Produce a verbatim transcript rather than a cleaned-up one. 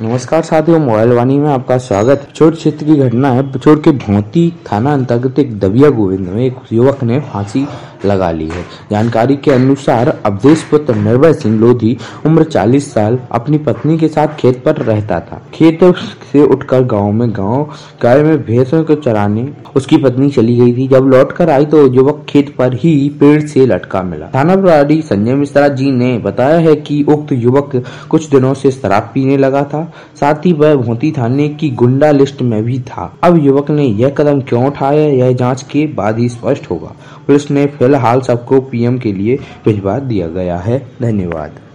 नमस्कार साथियों, मोबाइल वाणी में आपका स्वागत। पिछोर क्षेत्र की घटना है। पिछोर के भोंती थाना अंतर्गत एक दबिया गोविंद में एक युवक ने फांसी लगा ली है। जानकारी के अनुसार अवधेश पुत्र निर्भय सिंह लोधी उम्र चालीस साल अपनी पत्नी के साथ खेत पर रहता था। खेत से उठकर गांव में गांव गाय में भैंसों को चराने उसकी पत्नी चली गई थी। जब लौट कर आई तो युवक खेत पर ही पेड़ से लटका मिला। थाना प्रभारी संजय मिश्रा जी ने बताया है कि उक्त युवक कुछ दिनों से शराब पीने लगा था, साथ ही वह भोंती थाने की गुंडा लिस्ट में भी था। अब युवक ने यह कदम क्यों उठाया, यह जांच के बाद ही स्पष्ट होगा। पुलिस ने फिलहाल सबको पीएम के लिए भिजवा दिया गया है। धन्यवाद।